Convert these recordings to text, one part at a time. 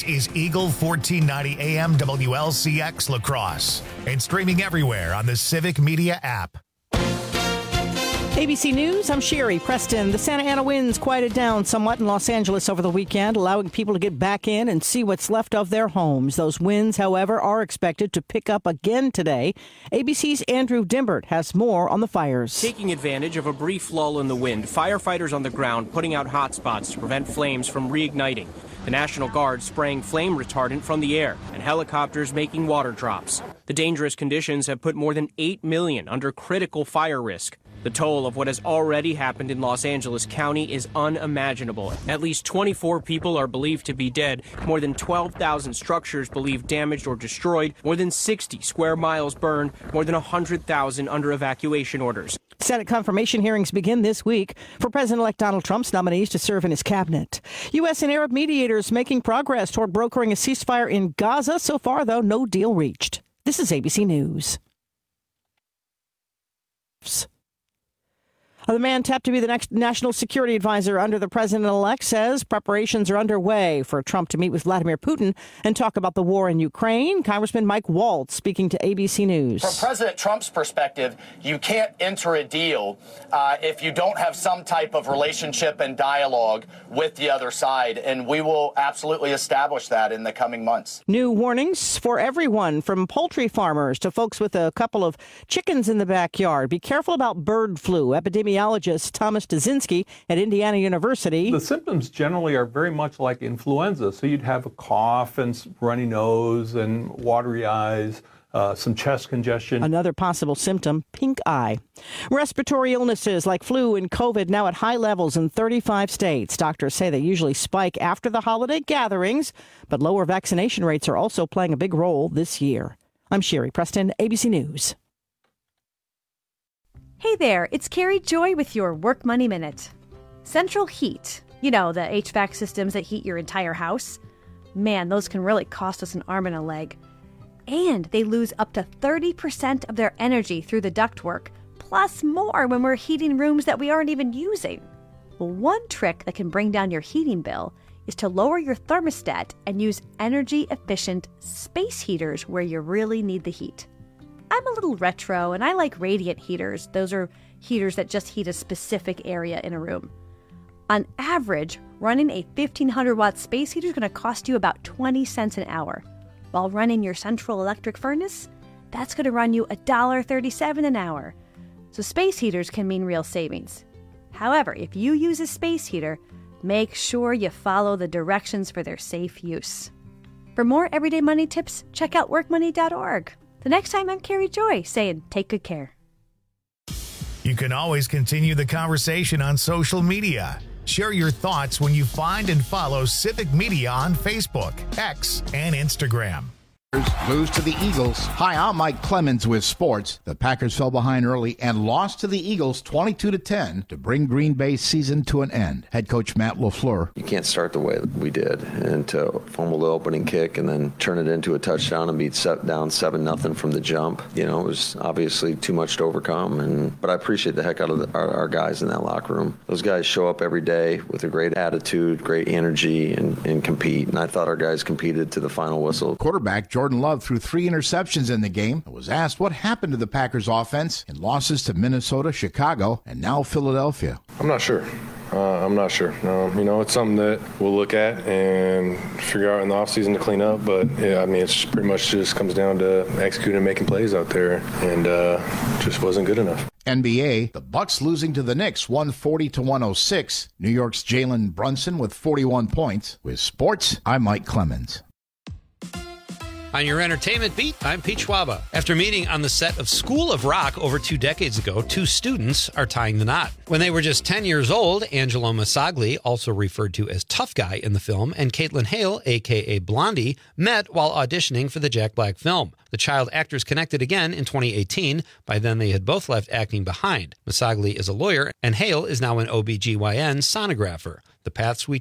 This is Eagle 1490 AM WLCX La Crosse and streaming everywhere on the Civic Media app. ABC News, I'm Sherry Preston. The Santa Ana winds quieted down somewhat in Los Angeles over the weekend, allowing people to get back in and see what's left of their homes. Those winds, however, are expected to pick up again today. ABC's Andrew Dimbert has more on the fires. Taking advantage of a brief lull in the wind, firefighters on the ground putting out hot spots to prevent flames from reigniting. The National Guard spraying flame retardant from the air and helicopters making water drops. The dangerous conditions have put more than 8 million under critical fire risk. The toll of what has already happened in Los Angeles County is unimaginable. At least 24 people are believed to be dead, more than 12,000 structures believed damaged or destroyed, more than 60 square miles burned, more than 100,000 under evacuation orders. Senate confirmation hearings begin this week for President-elect Donald Trump's nominees to serve in his cabinet. U.S. and Arab mediators making progress toward brokering a ceasefire in Gaza. So far, though, no deal reached. This is ABC News. The man tapped to be the next national security advisor under the president-elect says preparations are underway for Trump to meet with Vladimir Putin and talk about the war in Ukraine. Congressman Mike Waltz speaking to ABC News. From President Trump's perspective, you can't enter a deal if you don't have some type of relationship and dialogue with the other side, and we will absolutely establish that in the coming months. New warnings for everyone, from poultry farmers to folks with a couple of chickens in the backyard. Be careful about bird flu. Epidemiologist Thomas Dazinski at Indiana University. The symptoms generally are very much like influenza. So you'd have a cough and runny nose and watery eyes, some chest congestion. Another possible symptom, pink eye. Respiratory illnesses like flu and COVID now at high levels in 35 states. Doctors say they usually spike after the holiday gatherings, but lower vaccination rates are also playing a big role this year. I'm Sherry Preston, ABC News. Hey there, it's Carrie Joy with your Work Money Minute. Central Heat, you know, the HVAC systems that heat your entire house. Man, those can really cost us an arm and a leg. And they lose up to 30% of their energy through the ductwork, plus more when we're heating rooms that we aren't even using. Well, one trick that can bring down your heating bill is to lower your thermostat and use energy-efficient space heaters where you really need the heat. I'm a little retro, and I like radiant heaters. Those are heaters that just heat a specific area in a room. On average, running a 1,500-watt space heater is going to cost you about 20 cents an hour. While running your central electric furnace, that's going to run you $1.37 an hour. So space heaters can mean real savings. However, if you use a space heater, make sure you follow the directions for their safe use. For more everyday money tips, check out workmoney.org. The next time, I'm Carrie Joy saying, take good care. You can always continue the conversation on social media. Share your thoughts when you find and follow Civic Media on Facebook, X, and Instagram. Lose to the Eagles. Hi, I'm Mike Clemens with sports. The Packers fell behind early and lost to the Eagles 22-10 to bring Green Bay's season to an end. Head coach Matt LaFleur. You can't start the way we did and to fumble the opening kick and then turn it into a touchdown and be down 7-0 from the jump. You know, it was obviously too much to overcome. But I appreciate the heck out of our guys in that locker room. Those guys show up every day with a great attitude, great energy, and compete. And I thought our guys competed to the final whistle. Quarterback Jordan Love threw 3 interceptions in the game and was asked what happened to the Packers offense in losses to Minnesota, Chicago, and now Philadelphia. I'm not sure. It's something that we'll look at and figure out in the offseason to clean up. But, it's pretty much just comes down to executing and making plays out there, and just wasn't good enough. NBA, the Bucks losing to the Knicks 140-106. New York's Jalen Brunson with 41 points. With sports, I'm Mike Clemens. On your entertainment beat, I'm Pete Schwaba. After meeting on the set of School of Rock over 2 decades ago, 2 students are tying the knot. When they were just 10 years old, Angelo Masagli, also referred to as Tough Guy in the film, and Caitlin Hale, a.k.a. Blondie, met while auditioning for the Jack Black film. The child actors connected again in 2018. By then, they had both left acting behind. Masagli is a lawyer, and Hale is now an OBGYN sonographer. The paths we take.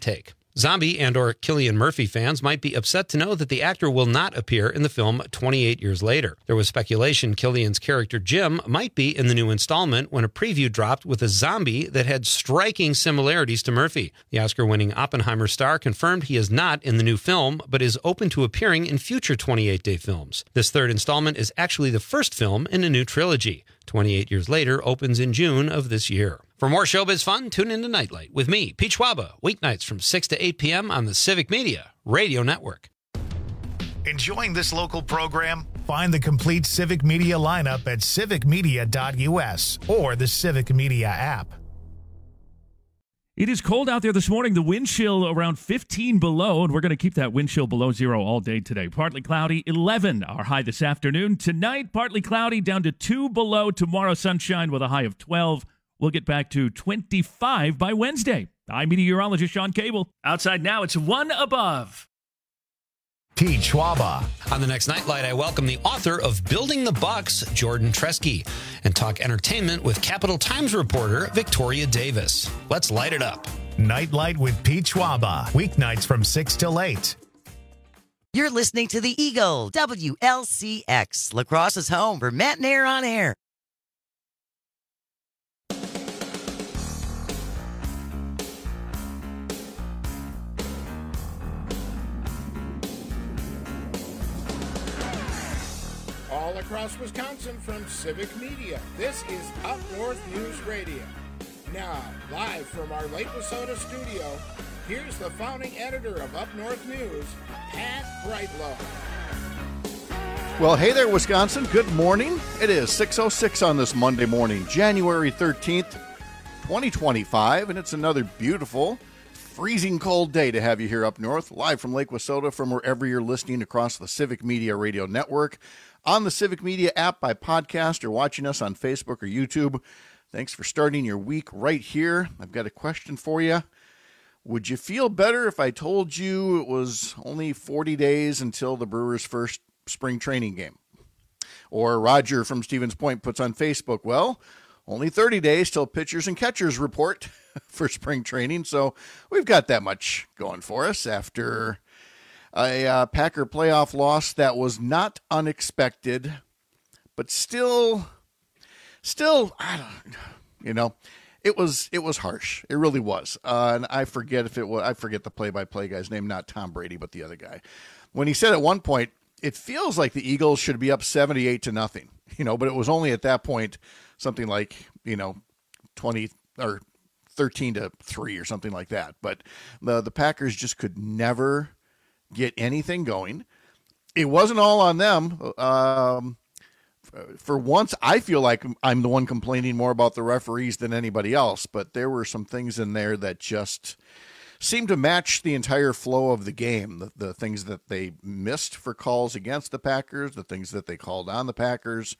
Zombie and or Cillian Murphy fans might be upset to know that the actor will not appear in the film 28 years later. There was speculation Cillian's character Jim might be in the new installment when a preview dropped with a zombie that had striking similarities to Murphy. The Oscar-winning Oppenheimer star confirmed he is not in the new film, but is open to appearing in future 28-day films. This third installment is actually the first film in a new trilogy. 28 Years Later opens in June of this year. For more showbiz fun, tune into Nightlight with me, Pete Schwaba, weeknights from 6 to 8 p.m. on the Civic Media Radio Network. Enjoying this local program? Find the complete Civic Media lineup at civicmedia.us or the Civic Media app. It is cold out there this morning. The wind chill around 15 below, and we're going to keep that wind chill below zero all day today. Partly cloudy, 11 our high this afternoon. Tonight, partly cloudy, down to 2 below. Tomorrow, sunshine with a high of 12. We'll get back to 25 by Wednesday. I'm meteorologist Sean Cable. Outside now, it's 1 above. Pete Schwaba. On the next Nightlight, I welcome the author of Building the Bucks, Jordan Tresky, and talk entertainment with Capital Times reporter Victoria Davis. Let's light it up. Nightlight with Pete Schwaba. Weeknights from 6 till 8. You're listening to The Eagle, WLCX, La Crosse's home for Matt and Air on Air. All across Wisconsin from Civic Media, this is Up North News Radio. Now, live from our Lake Wissota studio, here's the founding editor of Up North News, Pat Brightlow. Well, hey there, Wisconsin. Good morning. It is 6:06 on this Monday morning, January 13th, 2025, and it's another beautiful, freezing cold day to have you here up north, live from Lake Wissota, from wherever you're listening across the Civic Media Radio Network, on the Civic Media app by podcast, or watching us on Facebook or YouTube. Thanks for starting your week right here. I've got a question for you. Would you feel better if I told you it was only 40 days until the Brewers' first spring training game? Or Roger from Stevens Point puts on Facebook, well, only 30 days till pitchers and catchers report for spring training. So we've got that much going for us after a Packer playoff loss that was not unexpected, but still, I don't, it was harsh. It really was. And I forget the play-by-play guy's name, not Tom Brady, but the other guy. When he said at one point, it feels like the Eagles should be up 78-0, but it was only at that point something like, 20 or 13-3 or something like that. But the Packers just could never get anything going. It wasn't all on them. For once, I feel like I'm the one complaining more about the referees than anybody else, but there were some things in there that just seemed to match the entire flow of the game. The things that they missed for calls against the Packers, the things that they called on the Packers.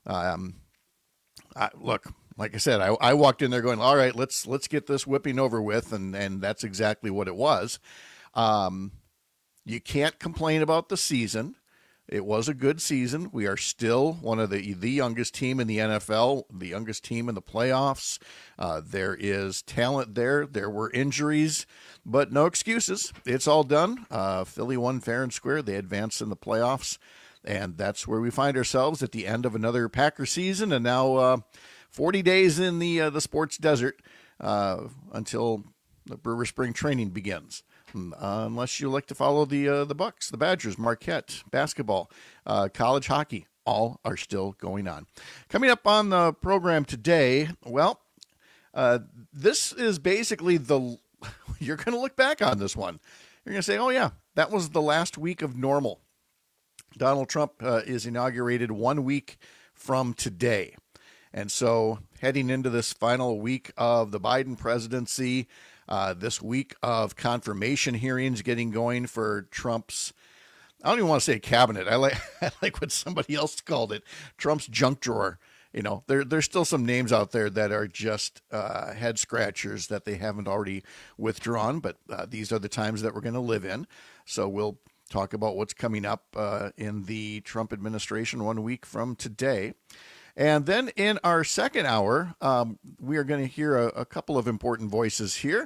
Look, like I said, I walked in there going, all right, let's get this whipping over with, and that's exactly what it was. You can't complain about the season. It was a good season. We are still one of the youngest team in the NFL, the youngest team in the playoffs. There is talent there. There were injuries, but no excuses. It's all done. Philly won fair and square. They advanced in the playoffs, and that's where we find ourselves at the end of another Packer season, and now 40 days in the sports desert until the Brewer spring training begins. Unless you like to follow the Bucks, the Badgers, Marquette, basketball, college hockey, all are still going on. Coming up on the program today, well, this is basically you're going to look back on this one. You're going to say, oh yeah, that was the last week of normal. Donald Trump is inaugurated 1 week from today. And so heading into this final week of the Biden presidency, this week of confirmation hearings getting going for Trump's, I don't even want to say cabinet. I like what somebody else called it, Trump's junk drawer. There's still some names out there that are just head scratchers that they haven't already withdrawn, but these are the times that we're going to live in. So we'll talk about what's coming up in the Trump administration 1 week from today. And then in our second hour, we are going to hear a couple of important voices here.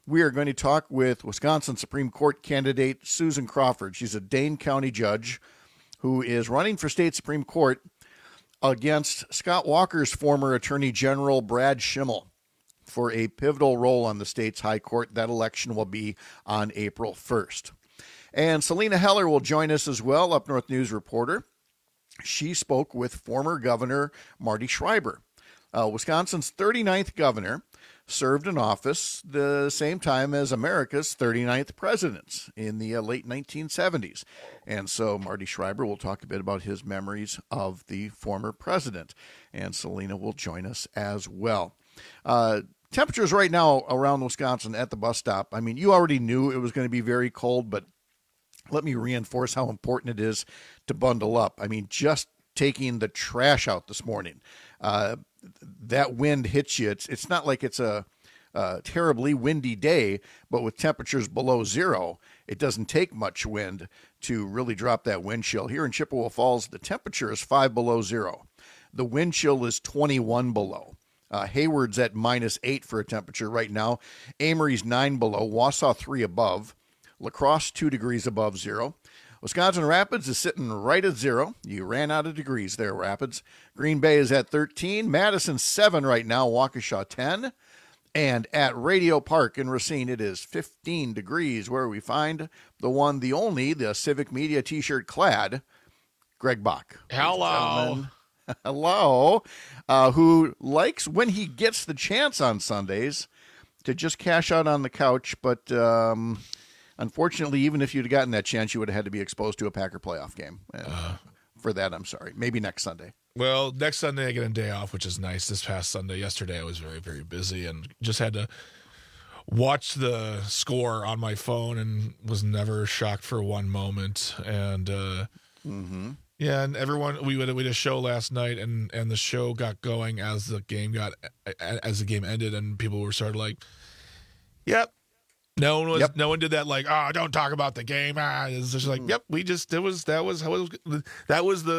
we are going to talk with Wisconsin Supreme Court candidate Susan Crawford. She's a Dane County judge who is running for state Supreme Court against Scott Walker's former Attorney General Brad Schimel for a pivotal role on the state's high court. That election will be on April 1st. And Selena Heller will join us as well, Up North News reporter. She spoke with former Governor Marty Schreiber. Wisconsin's 39th governor served in office the same time as America's 39th presidents in the late 1970s. And so Marty Schreiber will talk a bit about his memories of the former president. And Selena will join us as well. Temperatures right now around Wisconsin at the bus stop. I mean, you already knew it was going to be very cold, but let me reinforce how important it is to bundle up. I mean, just taking the trash out this morning, that wind hits you. It's not like it's a terribly windy day, but with temperatures below zero, it doesn't take much wind to really drop that wind chill. Here in Chippewa Falls, the temperature is 5 below zero. The wind chill is 21 below. Hayward's at -8 for a temperature right now. Amory's 9 below. Wausau 3 above. La Crosse 2 degrees above zero. Wisconsin Rapids is sitting right at zero. You ran out of degrees there, Rapids. Green Bay is at 13. Madison 7 right now. Waukesha 10. And at Radio Park in Racine, it is 15 degrees, where we find the one, the only, the Civic Media T-shirt clad, Greg Bach. Hello. Hello. Who likes, when he gets the chance on Sundays, to just cash out on the couch, but unfortunately, even if you'd gotten that chance, you would have had to be exposed to a Packer playoff game. For that, I'm sorry. Maybe next Sunday. Well, next Sunday I get a day off, which is nice. This past Sunday, yesterday, I was very, very busy and just had to watch the score on my phone and was never shocked for one moment. And yeah, and everyone, we had a show last night, and the show got going as the game ended, and people were sort of like, "Yep." No one did that, like, "Oh, don't talk about the game." It's just like, "Yep, that was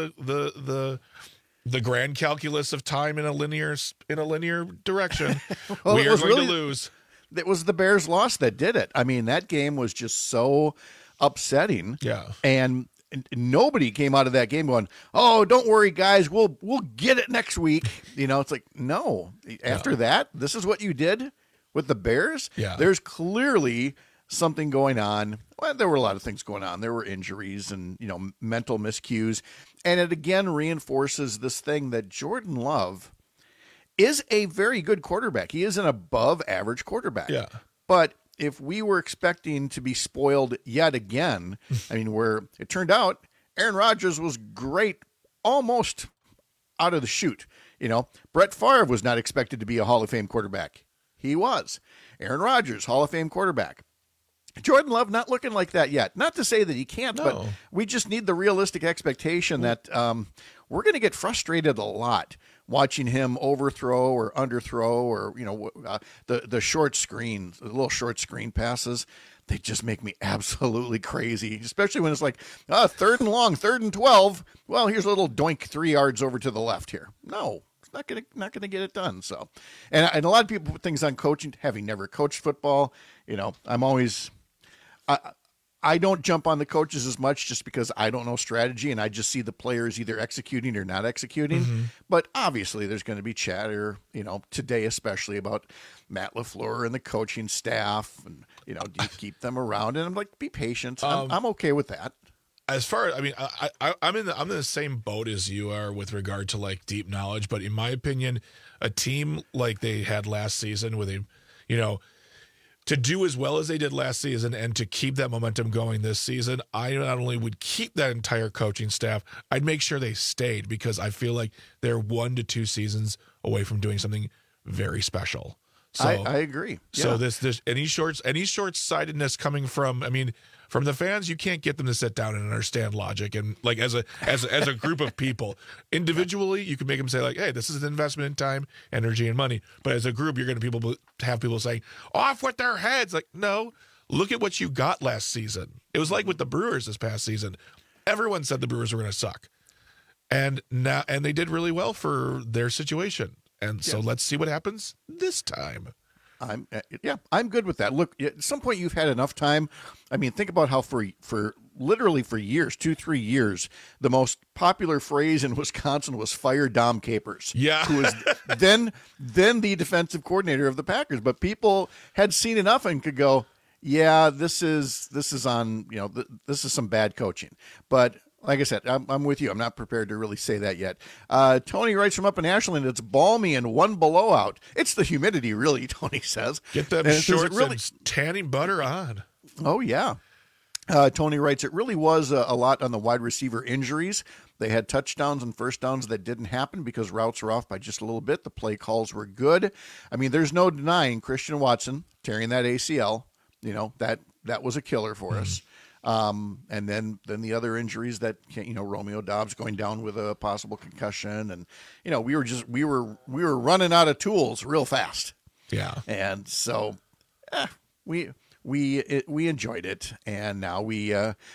the grand calculus of time in a linear direction." Well, we are going to lose. It was the Bears' loss that did it. I mean, that game was just so upsetting. Yeah, and nobody came out of that game going, "Oh, don't worry, guys, we'll get it next week." You know, it's like, no. After that, this is what you did with the Bears? Yeah. There's clearly something going on. Well, there were a lot of things going on. There were injuries and, mental miscues. And it again reinforces this thing that Jordan Love is a very good quarterback. He is an above average quarterback. Yeah. But if we were expecting to be spoiled yet again, I mean, where it turned out Aaron Rodgers was great almost out of the chute. Brett Favre was not expected to be a Hall of Fame quarterback. He was. Aaron Rodgers, Hall of Fame quarterback. Jordan Love not looking like that yet. Not to say that he can't, but we just need the realistic expectation that we're going to get frustrated a lot watching him overthrow or underthrow or, the short screens, the little short screen passes. They just make me absolutely crazy, especially when it's like, 3rd and long, 3rd and 12. Well, here's a little doink 3 yards over to the left here. No. Not gonna get it done. So, and a lot of people put things on coaching, having never coached football. I'm always, I don't jump on the coaches as much just because I don't know strategy and I just see the players either executing or not executing. Mm-hmm. But obviously, there's going to be chatter, today especially about Matt LaFleur and the coaching staff, and do you keep them around? And I'm like, be patient. I'm okay with that. As far as, I'm in the same boat as you are with regard to like deep knowledge, but in my opinion, a team like they had last season where they, to do as well as they did last season and to keep that momentum going this season, I not only would keep that entire coaching staff, I'd make sure they stayed, because I feel like they're 1 to 2 seasons away from doing something very special. So I agree. So this any short-sightedness coming from, from the fans, you can't get them to sit down and understand logic. And like as a group of people, individually, you can make them say like, "Hey, this is an investment in time, energy, and money." But as a group, you're going to have people saying, "Off with their heads!" Like, no, look at what you got last season. It was like with the Brewers this past season. Everyone said the Brewers were going to suck, and they did really well for their situation. And so let's see what happens this time. I'm good with that. Look, at some point you've had enough time. I mean, think about how for literally for years, 2-3 years, the most popular phrase in Wisconsin was "fire Dom Capers." Yeah, who was then the defensive coordinator of the Packers. But people had seen enough and could go, "Yeah, this is on. This is some bad coaching." But like I said, I'm with you. I'm not prepared to really say that yet. Tony writes from up in Ashland, it's balmy and 1 below out. It's the humidity, really, Tony says. Get them shorts and tanning butter on. Oh, yeah. Tony writes, it really was a lot on the wide receiver injuries. They had touchdowns and first downs that didn't happen because routes were off by just a little bit. The play calls were good. I mean, there's no denying Christian Watson tearing that ACL. That was a killer for us. And then the other injuries that, Romeo Doubs going down with a possible concussion, and we were running out of tools real fast. Yeah. And so we enjoyed it, and now we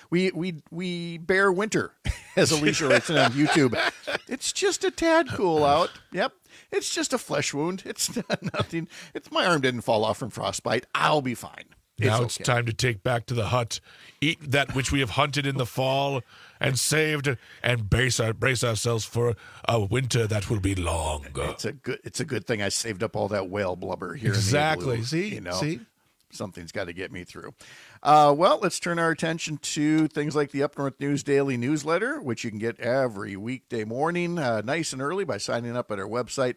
bear winter, as Alicia writes on YouTube. It's just a tad cool out. Yep. It's just a flesh wound. It's not nothing. My arm didn't fall off from frostbite. I'll be fine. It's time to take back to the hut, eat that which we have hunted in the fall and saved, and brace ourselves for a winter that will be long. It's a good thing I saved up all that whale blubber here. Exactly. In the igloo, See? Something's got to get me through. Well, let's turn our attention to things like the Up North News Daily Newsletter, which you can get every weekday morning, nice and early, by signing up at our website,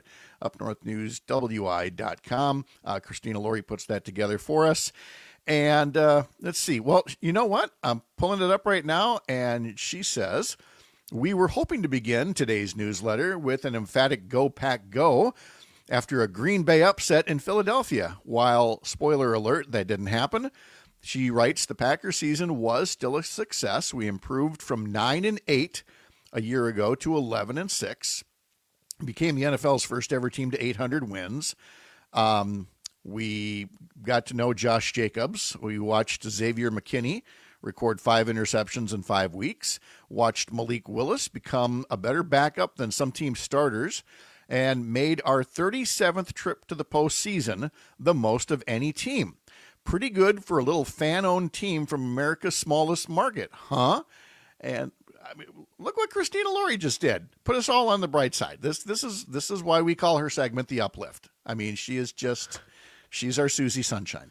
upnorthnewswi.com. Christina Laurie puts that together for us. And let's see. Well, you know what? I'm pulling it up right now, and she says, we were hoping to begin today's newsletter with an emphatic Go Pack Go after a Green Bay upset in Philadelphia. While, spoiler alert, that didn't happen. She writes, the Packers season was still a success. We improved from 9-8 a year ago to 11-6. Became the NFL's first ever team to 800 wins. We got to know Josh Jacobs. We watched Xavier McKinney record 5 interceptions in 5 weeks. Watched Malik Willis become a better backup than some team starters, and made our 37th trip to the postseason the most of any team. Pretty good for a little fan-owned team from America's smallest market, huh? And I mean, look what Christina Laurie just did. Put us all on the bright side. This is why we call her segment The Uplift. I mean, she's our Susie Sunshine.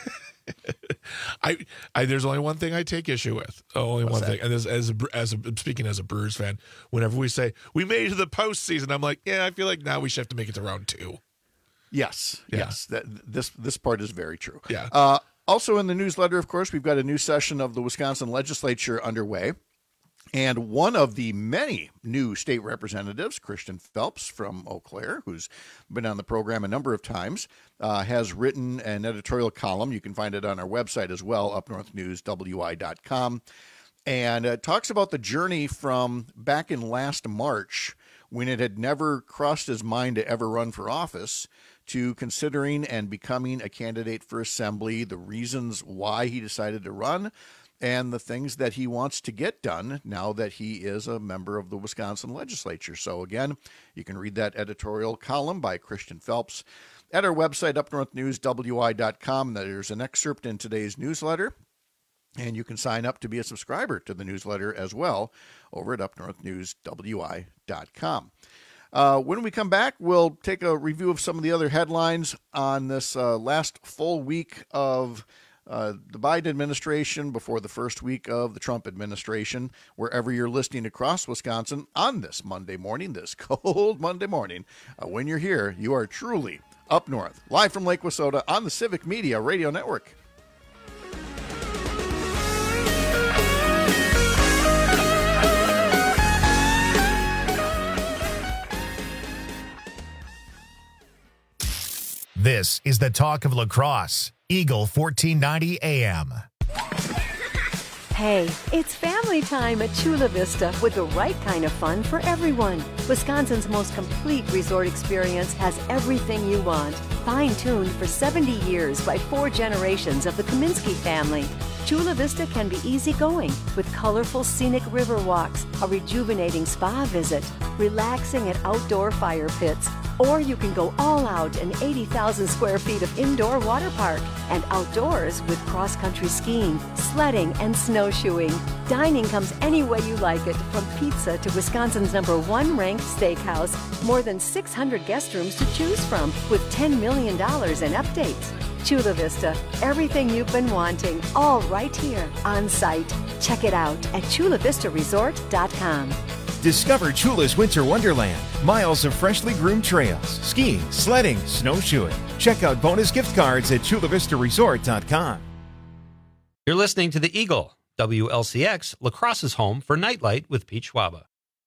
There's only one thing I take issue with. Only one thing. And speaking as a Brewers fan, whenever we say we made it to the postseason, I'm like, yeah, I feel like now we should have to make it to round 2. Yes. This part is very true. Yeah. Also in the newsletter, of course, we've got a new session of the Wisconsin legislature underway. And one of the many new state representatives, Christian Phelps from Eau Claire, who's been on the program a number of times, has written an editorial column. You can find it on our website as well, upnorthnewswi.com. And it talks about the journey from back in last March, when it had never crossed his mind to ever run for office, to considering and becoming a candidate for assembly, the reasons why he decided to run, and the things that he wants to get done now that he is a member of the Wisconsin legislature. So again, you can read that editorial column by Christian Phelps at our website, upnorthnewswi.com. There's an excerpt in today's newsletter, and you can sign up to be a subscriber to the newsletter as well over at upnorthnewswi.com. When we come back, we'll take a review of some of the other headlines on this last full week of the Biden administration before the first week of the Trump administration, wherever you're listening across Wisconsin on this Monday morning, this cold Monday morning. When you're here, you are truly up north. Live from Lake Wissota on the Civic Media Radio Network. This is the talk of lacrosse. Eagle 1490 AM. Hey, it's family time at Chula Vista with the right kind of fun for everyone. Wisconsin's most complete resort experience has everything you want. Fine-tuned for 70 years by 4 generations of the Kaminsky family. Chula Vista can be easygoing with colorful scenic river walks, a rejuvenating spa visit, relaxing at outdoor fire pits, or you can go all out in 80,000 square feet of indoor water park and outdoors with cross-country skiing, sledding, and snowshoeing. Dining comes any way you like it, from pizza to Wisconsin's #1 ranked steakhouse. More than 600 guest rooms to choose from with $10 million in updates. Chula Vista, everything you've been wanting, all right here on site. Check it out at chulavistaresort.com. Discover Chula's Winter Wonderland. Miles of freshly groomed trails, skiing, sledding, snowshoeing. Check out bonus gift cards at chulavistaresort.com. You're listening to The Eagle, WLCX, La Crosse's home for Nightlight with Pete Schwaba.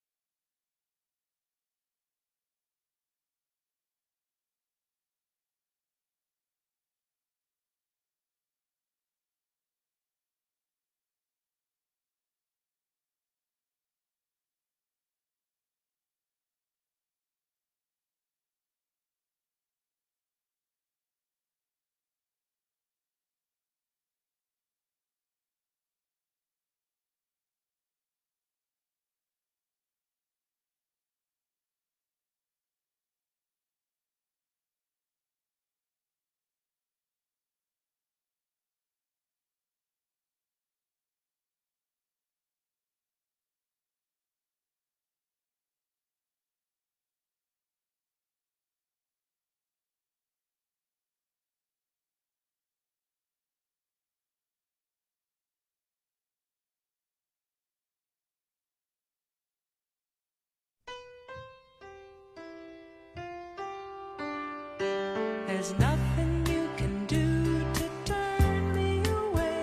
There's nothing you can do to turn me away.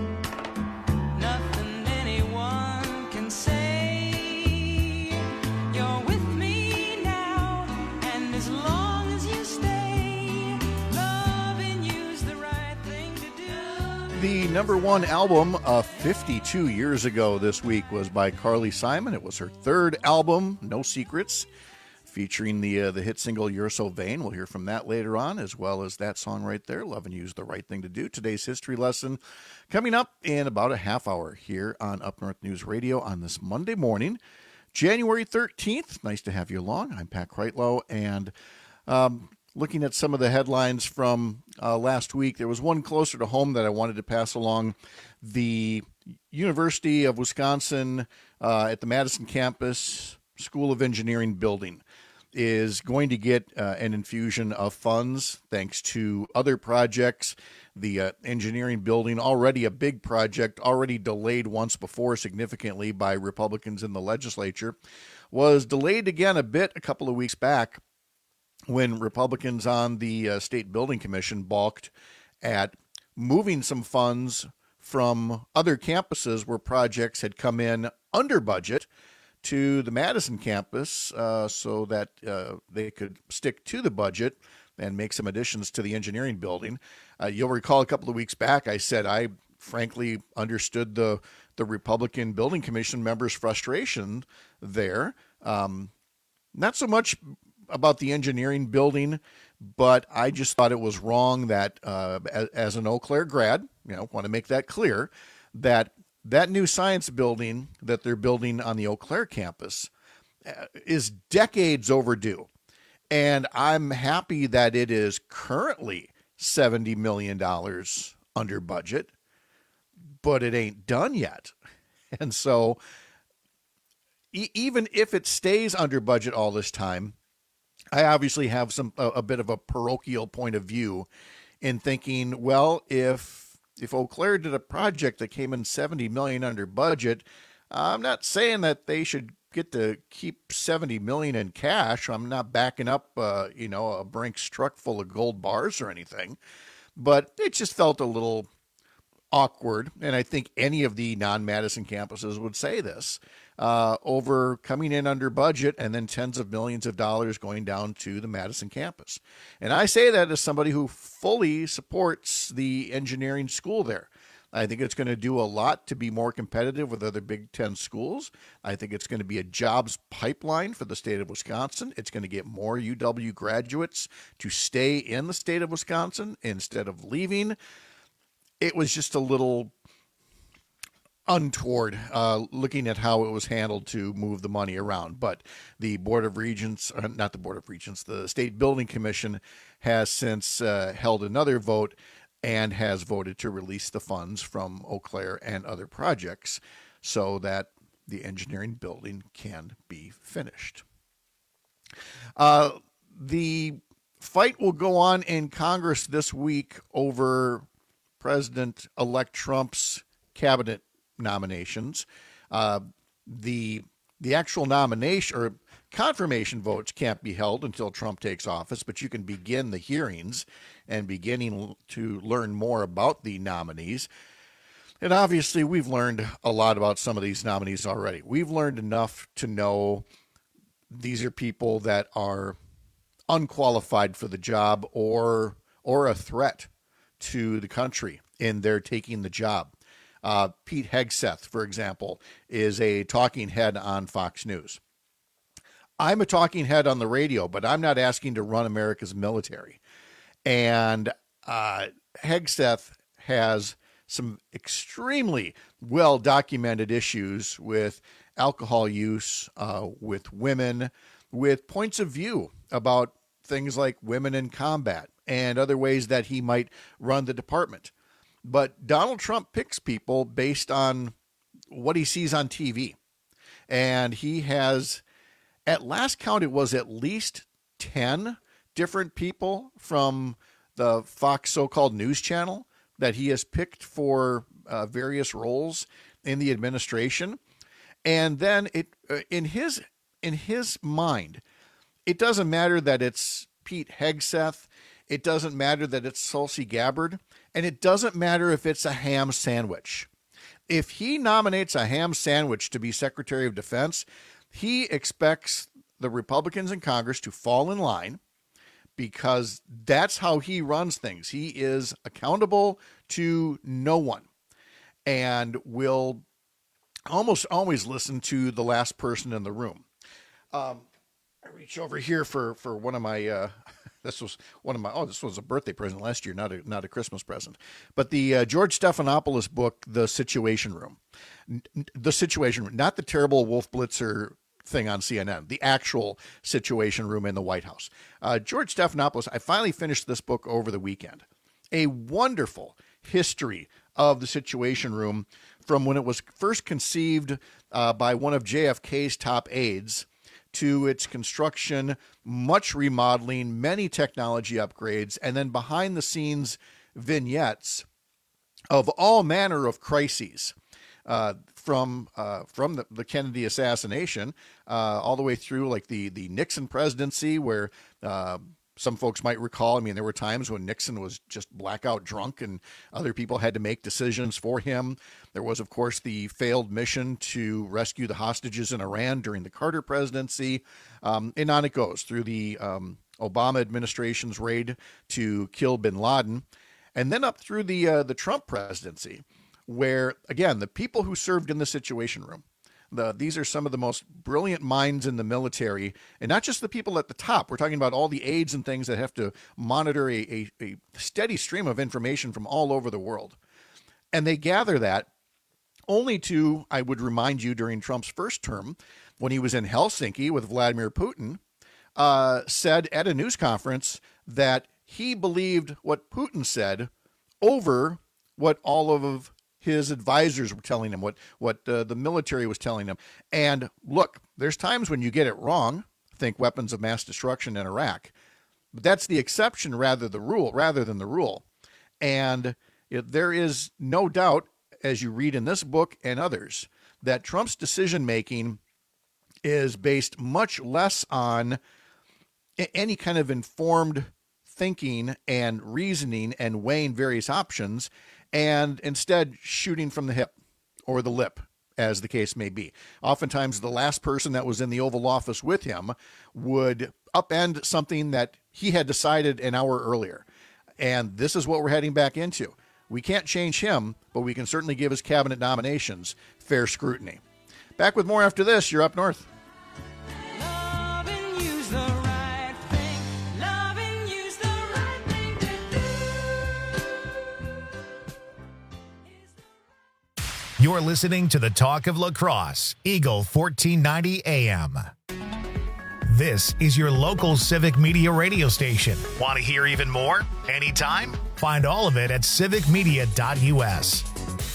Nothing anyone can say. You're with me now, and as long as you stay, loving you's the right thing to do. The #1 album of 52 years ago this week was by Carly Simon. It was her third album, No Secrets, featuring the hit single You're So Vain. We'll hear from that later on, as well as that song right there, Lovin' You's the Right Thing to Do. Today's history lesson coming up in about a half hour here on Up North News Radio on this Monday morning, January 13th. Nice to have you along. I'm Pat Kreitlow, and looking at some of the headlines from last week, there was one closer to home that I wanted to pass along. The University of Wisconsin at the Madison campus School of Engineering building is going to get an infusion of funds thanks to other projects. The engineering building, already a big project, already delayed once before significantly by Republicans in the legislature, was delayed again a bit a couple of weeks back when Republicans on the State Building Commission balked at moving some funds from other campuses where projects had come in under budget to the Madison campus so that they could stick to the budget and make some additions to the engineering building. You'll recall a couple of weeks back, I said I frankly understood the Republican Building Commission members' frustration there. Not so much about the engineering building, but I just thought it was wrong that as an Eau Claire grad, want to make that clear, that new science building that they're building on the Eau Claire campus is decades overdue. And I'm happy that it is currently $70 million under budget, but it ain't done yet. And so even if it stays under budget all this time, I obviously have a bit of a parochial point of view in thinking, well, if Eau Claire did a project that came in $70 million under budget, I'm not saying that they should get to keep $70 million in cash. I'm not backing up, a Brinks truck full of gold bars or anything, but it just felt a little awkward. And I think any of the non-Madison campuses would say this, over coming in under budget and then tens of millions of dollars going down to the Madison campus. And I say that as somebody who fully supports the engineering school there. I think it's going to do a lot to be more competitive with other Big Ten schools. I think it's going to be a jobs pipeline for the state of Wisconsin. It's going to get more UW graduates to stay in the state of Wisconsin instead of leaving. It was just a little untoward, looking at how it was handled to move the money around. But the Board of Regents, not the Board of Regents, the State Building Commission has since held another vote and has voted to release the funds from Eau Claire and other projects so that the engineering building can be finished. The fight will go on in Congress this week over President-elect Trump's cabinet nominations. The actual nomination or confirmation votes can't be held until Trump takes office, but you can begin the hearings and beginning to learn more about the nominees. And obviously, we've learned a lot about some of these nominees already. We've learned enough to know these are people that are unqualified for the job or a threat to the country in their taking the job. Pete Hegseth, for example, is a talking head on Fox News. I'm a talking head on the radio, but I'm not asking to run America's military. And Hegseth has some extremely well-documented issues with alcohol use, with women, with points of view about things like women in combat and other ways that he might run the department. But Donald Trump picks people based on what he sees on TV. And he has, at last count, it was at least 10 different people from the Fox so-called news channel that he has picked for various roles in the administration. And then in his mind, it doesn't matter that it's Pete Hegseth. It doesn't matter that it's Tulsi Gabbard. And it doesn't matter if it's a ham sandwich. If he nominates a ham sandwich to be Secretary of Defense, he expects the Republicans in Congress to fall in line because that's how he runs things. He is accountable to no one and will almost always listen to the last person in the room. I reach over here for one of my, this was a birthday present last year, not a Christmas present. But the George Stephanopoulos book, The Situation Room. The Situation Room, not the terrible Wolf Blitzer thing on CNN, the actual Situation Room in the White House. George Stephanopoulos, I finally finished this book over the weekend. A wonderful history of the Situation Room from when it was first conceived by one of JFK's top aides to its construction, much remodeling, many technology upgrades, and then behind-the-scenes vignettes of all manner of crises, from the Kennedy assassination all the way through like the Nixon presidency, where some folks might recall, I mean, there were times when Nixon was just blackout drunk and other people had to make decisions for him. There was, of course, the failed mission to rescue the hostages in Iran during the Carter presidency. And on it goes through the Obama administration's raid to kill bin Laden. And then up through the Trump presidency, where, again, the people who served in the Situation Room, these are some of the most brilliant minds in the military, and not just the people at the top. We're talking about all the aides and things that have to monitor a steady stream of information from all over the world. And they gather that only to, I would remind you, during Trump's first term, when he was in Helsinki with Vladimir Putin, said at a news conference that he believed what Putin said over what all of his advisors were telling him, what the military was telling him. And look, there's times when you get it wrong. Think weapons of mass destruction in Iraq. But that's the exception rather than the rule. And there is no doubt, as you read in this book and others, that Trump's decision-making is based much less on any kind of informed thinking and reasoning and weighing various options, and instead shooting from the hip or the lip, as the case may be. Oftentimes, the last person that was in the Oval Office with him would upend something that he had decided an hour earlier. And this is what we're heading back into. We can't change him, but we can certainly give his cabinet nominations fair scrutiny. Back with more after this. You're Up North. You're listening to the Talk of Lacrosse, Eagle 1490 AM. This is your local Civic Media radio station. Want to hear even more? Anytime? Find all of it at civicmedia.us.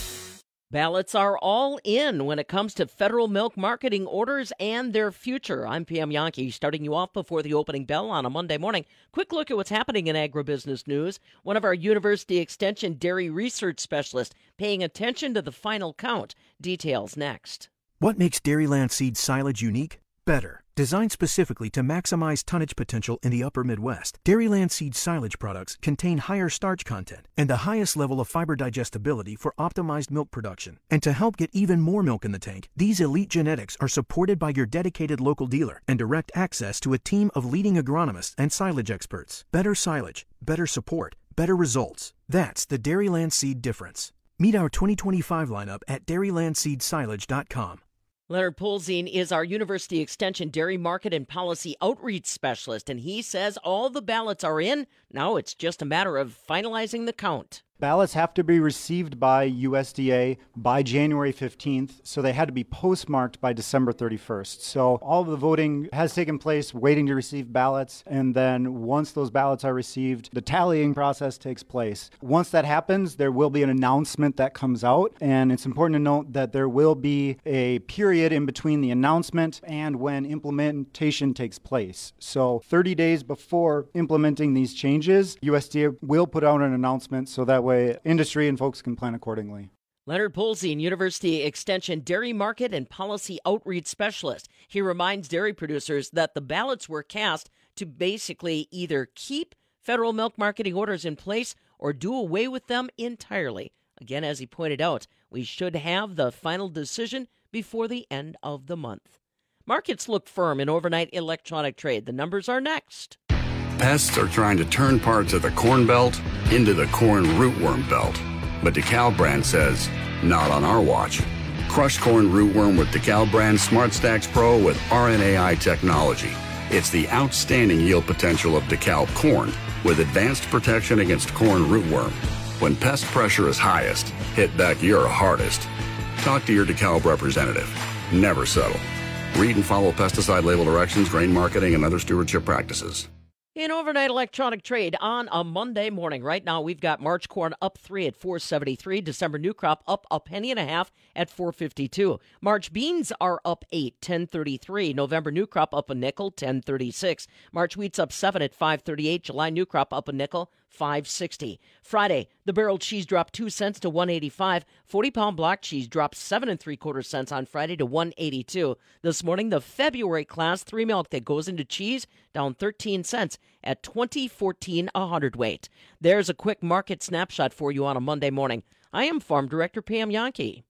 Ballots are all in when it comes to federal milk marketing orders and their future. I'm Pam Yankee, starting you off before the opening bell on a Monday morning. Quick look at what's happening in agribusiness news. One of our University Extension dairy research specialists paying attention to the final count. Details next. What makes Dairyland Seed silage unique? Better. Designed specifically to maximize tonnage potential in the upper Midwest, Dairyland Seed silage products contain higher starch content and the highest level of fiber digestibility for optimized milk production. And to help get even more milk in the tank, these elite genetics are supported by your dedicated local dealer and direct access to a team of leading agronomists and silage experts. Better silage, better support, better results. That's the Dairyland Seed difference. Meet our 2025 lineup at dairylandseedsilage.com. Leonard Polzin is our University Extension Dairy Market and Policy Outreach Specialist, and he says all the ballots are in. Now it's just a matter of finalizing the count. Ballots have to be received by USDA by January 15th, so they had to be postmarked by December 31st. So all of the voting has taken place, waiting to receive ballots, and then once those ballots are received, the tallying process takes place. Once that happens, there will be an announcement that comes out, and it's important to note that there will be a period in between the announcement and when implementation takes place. So 30 days before implementing these changes, USDA will put out an announcement so that way industry and folks can plan accordingly. Leonard Polzin, University Extension Dairy Market and Policy Outreach Specialist. He reminds dairy producers that the ballots were cast to basically either keep federal milk marketing orders in place or do away with them entirely. Again, as he pointed out, we should have the final decision before the end of the month. Markets look firm in overnight electronic trade. The numbers are next. Pests are trying to turn parts of the corn belt into the corn rootworm belt. But DeKalb brand says, not on our watch. Crush corn rootworm with DeKalb brand Smart Stacks Pro with RNAi technology. It's the outstanding yield potential of DeKalb corn with advanced protection against corn rootworm. When pest pressure is highest, hit back your hardest. Talk to your DeKalb representative. Never settle. Read and follow pesticide label directions, grain marketing, and other stewardship practices. In overnight electronic trade on a Monday morning, right now we've got March corn up 3 at $4.73. December new crop up a penny and a half at $4.52. March beans are up 8, $10.33. November new crop up a nickel, $10.36. March wheat's up 7 at $5.38. July new crop up a nickel, $5.60. Friday, the barrel cheese dropped 2 cents to $1.85. 40-pound block cheese dropped 7 3/4 cents on Friday to $1.82. This morning, the February class 3 milk that goes into cheese down 13 cents at $20.14 a hundredweight. There's a quick market snapshot for you on a Monday morning. I am Farm Director Pam Yankee.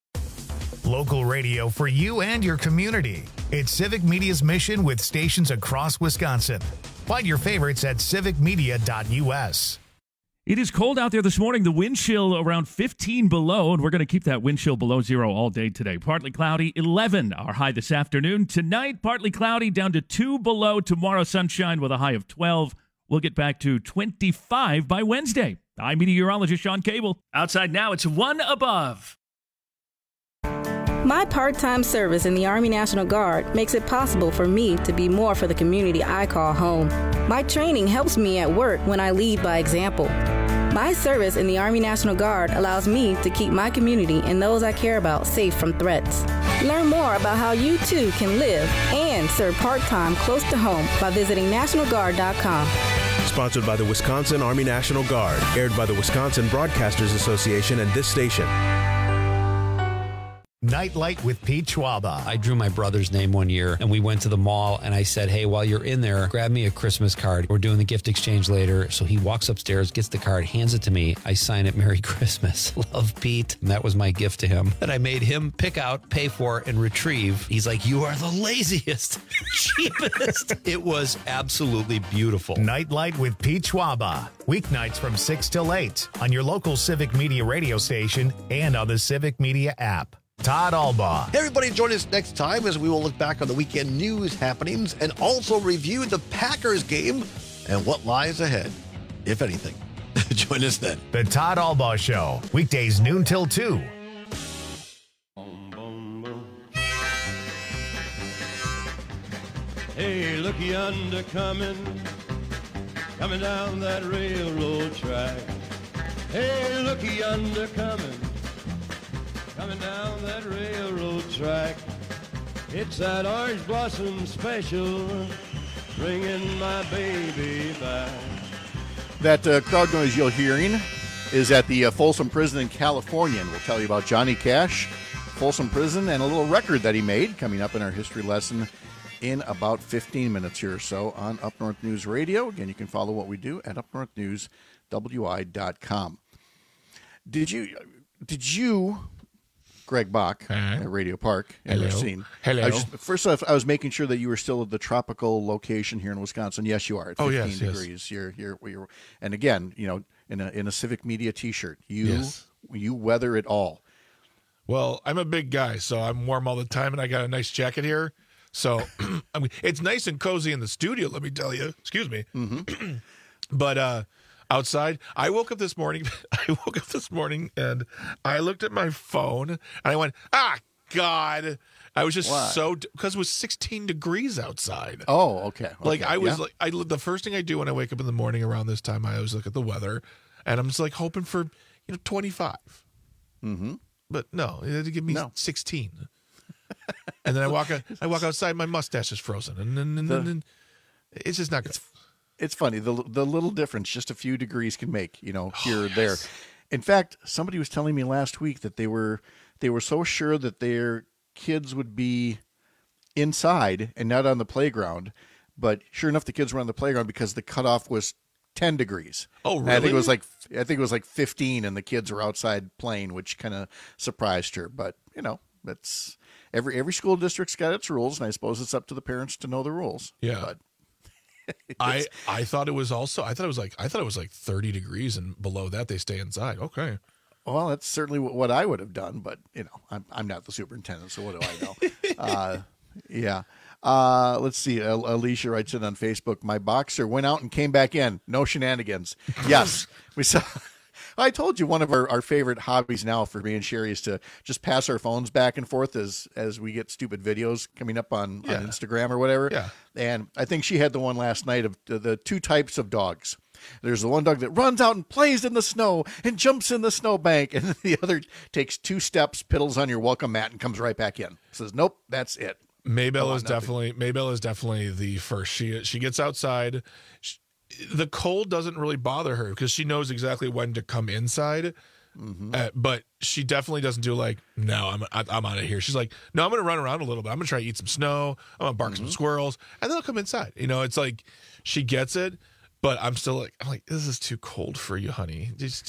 Local radio for you and your community. It's Civic Media's mission with stations across Wisconsin. Find your favorites at civicmedia.us. It is cold out there this morning. The wind chill around 15 below, and we're going to keep that wind chill below zero all day today. Partly cloudy, 11 our high this afternoon. Tonight, partly cloudy, down to 2 below. Tomorrow, sunshine with a high of 12. We'll get back to 25 by Wednesday. I'm meteorologist Sean Cable. Outside now, it's 1 above. My part-time service in the Army National Guard makes it possible for me to be more for the community I call home. My training helps me at work when I lead by example. My service in the Army National Guard allows me to keep my community and those I care about safe from threats. Learn more about how you too can live and serve part-time close to home by visiting NationalGuard.com. Sponsored by the Wisconsin Army National Guard, aired by the Wisconsin Broadcasters Association and this station. Nightlight with Pete Schwaba. I drew my brother's name one year, and we went to the mall, and I said, hey, while you're in there, grab me a Christmas card. We're doing the gift exchange later. So he walks upstairs, gets the card, hands it to me. I sign it, Merry Christmas. Love, Pete. And that was my gift to him that I made him pick out, pay for, and retrieve. He's like, you are the laziest, cheapest. It was absolutely beautiful. Nightlight with Pete Schwaba. Weeknights from 6 till 8 on your local Civic Media radio station and on the Civic Media app. Todd Albaugh. Hey, everybody, join us next time as we will look back on the weekend news happenings and also review the Packers game and what lies ahead, if anything. Join us then. The Todd Albaugh Show, weekdays noon till 2 Hey, look yonder coming down that railroad track. Hey, look yonder coming down that railroad track. It's that orange blossom special, bringing my baby back. That crowd noise you're hearing is at the Folsom Prison in California, and we'll tell you about Johnny Cash, Folsom Prison, and a little record that he made coming up in our history lesson in about 15 minutes here or so on Up North News Radio. Again, you can follow what we do at upnorthnewswi.com. Did you, Greg Bach, at Radio Park in Racine? Hello. First off, I was making sure that you were still at the tropical location here in Wisconsin. Yes, you are. At 15 degrees. You're, and again, in a Civic Media T-shirt, you weather it all. Well, I'm a big guy, so I'm warm all the time, and I got a nice jacket here. So, I mean, it's nice and cozy in the studio, let me tell you. Excuse me. Mm-hmm. But outside, I woke up this morning and I looked at my phone and I went, God. I was just because it was 16 degrees outside. Oh, okay. Like I was the first thing I do when I wake up in the morning around this time, I always look at the weather and I'm just like hoping for, 25. Mm-hmm. But no, it had to give me 16. And then I walk outside, my mustache is frozen, and then it's just not good. It's funny the little difference just a few degrees can make, here or there. In fact, somebody was telling me last week that they were so sure that their kids would be inside and not on the playground, but sure enough, the kids were on the playground because the cutoff was 10 degrees. Oh, really? And I think it was like 15, and the kids were outside playing, which kind of surprised her. But that's every school district's got its rules, and I suppose it's up to the parents to know the rules. Yeah. But I thought it was like 30 degrees, and below that they stay inside. Okay. Well, that's certainly what I would have done, but I'm not the superintendent, so what do I know? Yeah. Let's see. Alicia writes in on Facebook, my boxer went out and came back in. No shenanigans. Yes. We saw. I told you one of our favorite hobbies now for me and Sherry is to just pass our phones back and forth as we get stupid videos coming up on Instagram or whatever. Yeah. And I think she had the one last night of the two types of dogs. There's the one dog that runs out and plays in the snow and jumps in the snowbank, and the other takes 2 steps, piddles on your welcome mat, and comes right back in. Says, nope, that's it. Maybell is definitely the first. She gets outside. The cold doesn't really bother her because she knows exactly when to come inside. Mm-hmm. But she definitely doesn't do like, no, I'm out of here. She's like, no, I'm going to run around a little bit. I'm going to try to eat some snow. I'm going to bark some squirrels, and then I'll come inside. It's like she gets it, but I'm like, this is too cold for you, honey. It's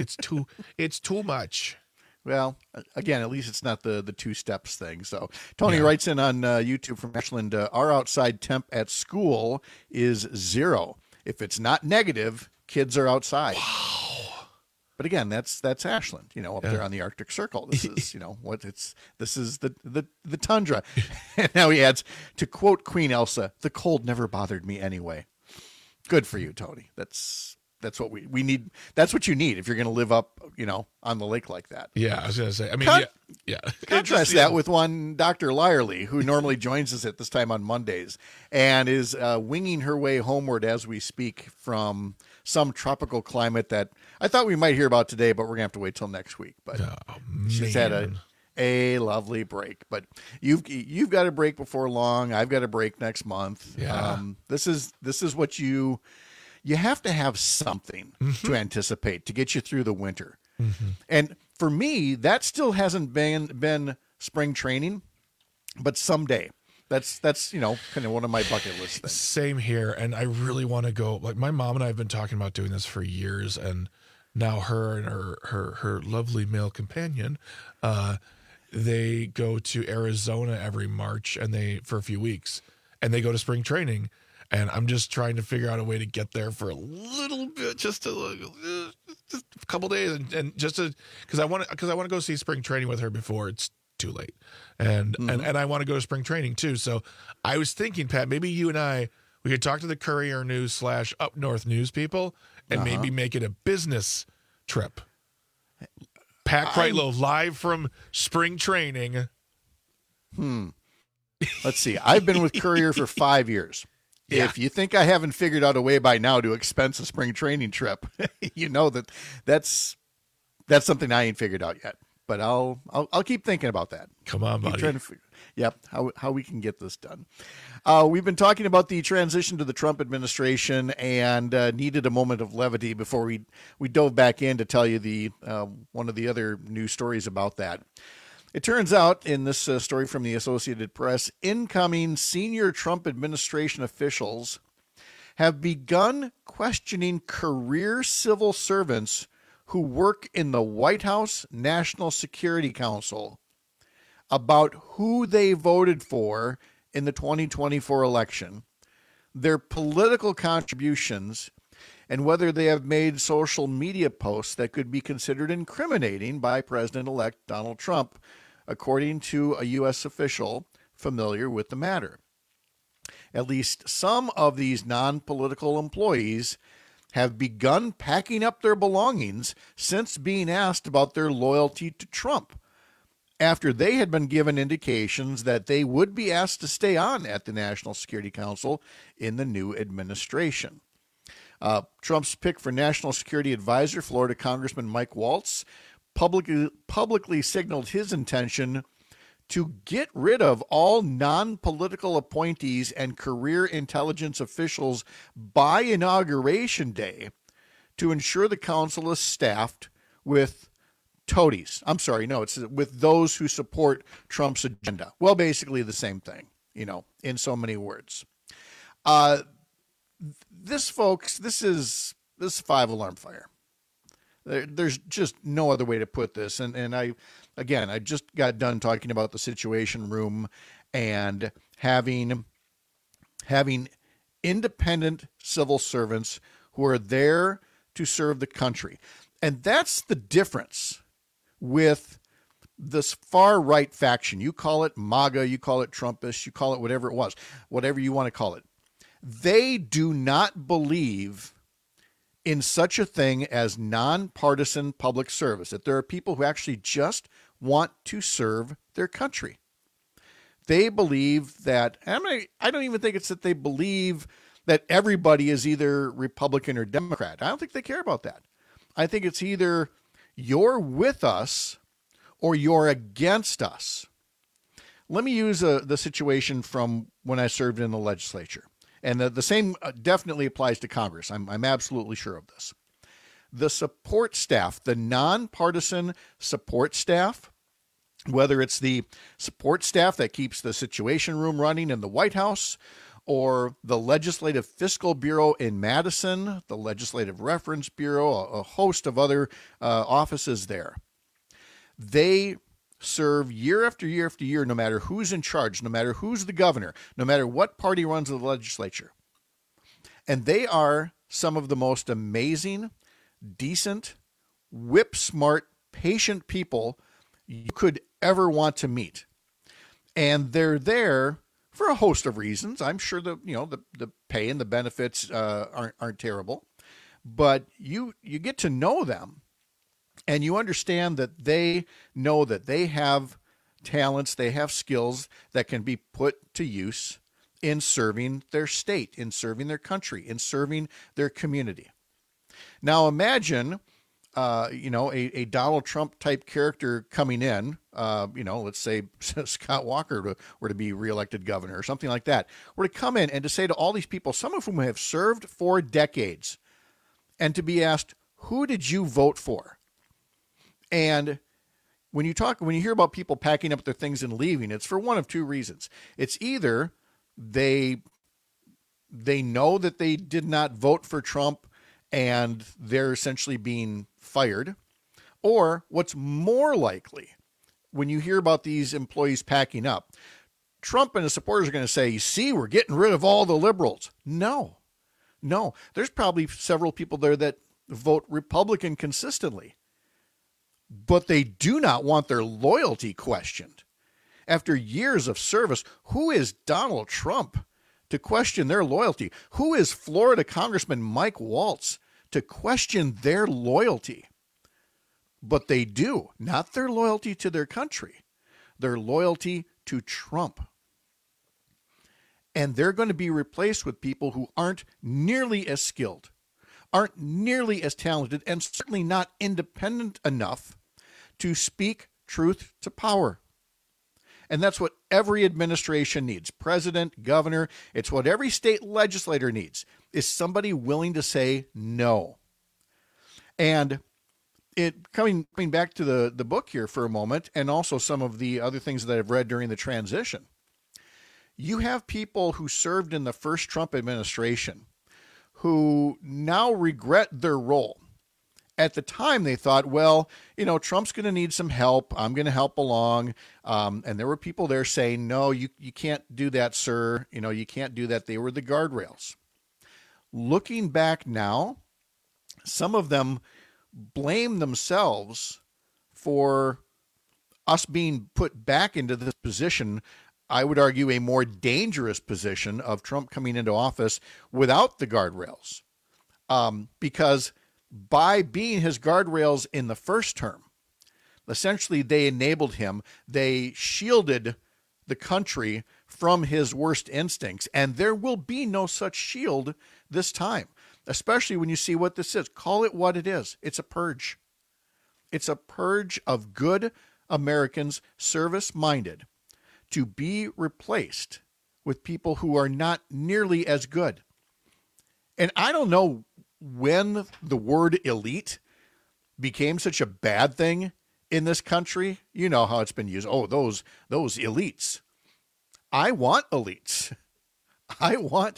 too much. Well, again, at least it's not the 2 steps thing. So Tony writes in on YouTube from Ashland, our outside temp at school is 0. If it's not negative, kids are outside. Wow. But again, that's Ashland, up there on the Arctic Circle. This is, this is the tundra. And now he adds, to quote Queen Elsa, the cold never bothered me anyway. Good for you, Tony. That's what we need. That's what you need if you're going to live up, on the lake like that. Yeah, I was going to say. I mean, yeah. Contrast that with one Dr. Lyerly, who normally joins us at this time on Mondays and is winging her way homeward as we speak from some tropical climate that I thought we might hear about today, but we're going to have to wait till next week. But she's had a lovely break. But you've got a break before long. I've got a break next month. Yeah. This is what you have to have something to anticipate to get you through the winter. Mm-hmm. And for me, that still hasn't been spring training, but someday. That's kind of one of my bucket list things. Same here, and I really want to go. Like my mom and I have been talking about doing this for years, and now her and her lovely male companion, they go to Arizona every March, and for a few weeks, and they go to spring training. And I'm just trying to figure out a way to get there for a little bit, just a couple days, and just because I want to go see spring training with her before it's too late, and I want to go to spring training too. So I was thinking, Pat, maybe you and we could talk to the Courier News / Up North News people, and maybe make it a business trip. Pat Kreitlow live from spring training. Let's see. I've been with Courier for 5 years. Yeah. If you think I haven't figured out a way by now to expense a spring training trip, you know that's something I ain't figured out yet. But I'll keep thinking about that. Come on, buddy. Trying to figure, how we can get this done. We've been talking about the transition to the Trump administration and needed a moment of levity before we dove back in to tell you the one of the other news stories about that. It turns out in this story from the Associated Press, incoming senior Trump administration officials have begun questioning career civil servants who work in the White House National Security Council about who they voted for in the 2024 election, their political contributions, and whether they have made social media posts that could be considered incriminating by President-elect Donald Trump, according to a U.S. official familiar with the matter. At least some of these non-political employees have begun packing up their belongings since being asked about their loyalty to Trump, after they had been given indications that they would be asked to stay on at the National Security Council in the new administration. Trump's pick for National Security Advisor, Florida Congressman Mike Waltz, publicly signaled his intention to get rid of all non-political appointees and career intelligence officials by Inauguration Day to ensure the council is staffed with toadies. I'm sorry, no, it's with those who support Trump's agenda. Well, basically the same thing, in so many words. This is 5-alarm fire. There's just no other way to put this. And I just got done talking about the Situation Room and having independent civil servants who are there to serve the country. And that's the difference with this far right faction. You call it MAGA, you call it Trumpist, you call it whatever it was, whatever you want to call it. They do not believe in such a thing as nonpartisan public service, that there are people who actually just want to serve their country. They believe that, I don't even think it's that they believe that everybody is either Republican or Democrat. I don't think they care about that. I think it's either you're with us or you're against us. Let me use the situation from when I served in the legislature. And the same definitely applies to Congress. I'm absolutely sure of this. The support staff, the nonpartisan support staff, whether it's the support staff that keeps the Situation Room running in the White House, or the Legislative Fiscal Bureau in Madison, the Legislative Reference Bureau, a host of other offices there, they serve year after year after year, no matter who's in charge, no matter who's the governor, no matter what party runs the legislature. And they are some of the most amazing, decent, whip-smart, patient people you could ever want to meet. And they're there for a host of reasons. I'm sure the pay and the benefits aren't terrible, but you get to know them. And you understand that they know that they have talents, they have skills that can be put to use in serving their state, in serving their country, in serving their community. Now imagine, a Donald Trump type character coming in, let's say Scott Walker were to be reelected governor or something like that, were to come in and to say to all these people, some of whom have served for decades, and to be asked, who did you vote for? And when you hear about people packing up their things and leaving, it's for one of two reasons. It's either they know that they did not vote for Trump and they're essentially being fired, or what's more likely, when you hear about these employees packing up, Trump and his supporters are going to say, you see, we're getting rid of all the liberals. No, there's probably several people there that vote Republican consistently, but they do not want their loyalty questioned. After years of service, who is Donald Trump to question their loyalty? Who is Florida Congressman Mike Waltz to question their loyalty? But they do, not their loyalty to their country, their loyalty to Trump. And they're going to be replaced with people who aren't nearly as skilled, aren't nearly as talented, and certainly not independent enough to speak truth to power. And that's what every administration needs. President, governor, it's what every state legislator needs, is somebody willing to say no. And coming back to the book here for a moment, and also some of the other things that I've read during the transition, you have people who served in the first Trump administration who now regret their role. At the time, they thought, well, Trump's going to need some help. I'm going to help along. And there were people there saying, no, you can't do that, sir. You can't do that. They were the guardrails. Looking back now, some of them blame themselves for us being put back into this position, I would argue a more dangerous position of Trump coming into office without the guardrails. Because by being his guardrails in the first term, essentially they enabled him, they shielded the country from his worst instincts. And there will be no such shield this time, especially when you see what this is. Call it what it is. It's a purge. It's a purge of good Americans, service-minded, to be replaced with people who are not nearly as good. And I don't know when the word elite became such a bad thing in this country. You know how it's been used. Oh, those elites. I want elites. I want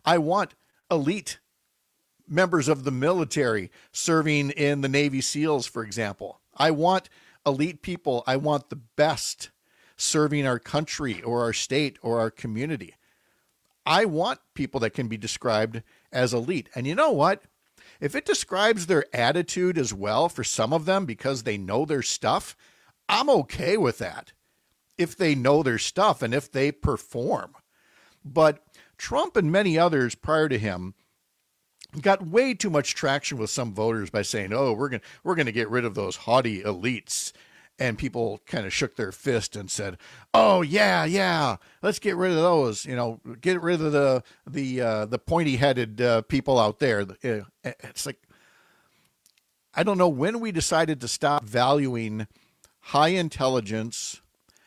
elite members of the military serving in the Navy SEALs, for example. I want elite people. I want the best serving our country or our state or our community. I want people that can be described as elite. And you know what? If it describes their attitude as well for some of them because they know their stuff, I'm okay with that. If they know their stuff and if they perform. But Trump and many others prior to him got way too much traction with some voters by saying, oh, we're going to get rid of those haughty elites. And people kind of shook their fist and said, oh, yeah, let's get rid of those, get rid of the pointy-headed people out there. It's like, I don't know when we decided to stop valuing high intelligence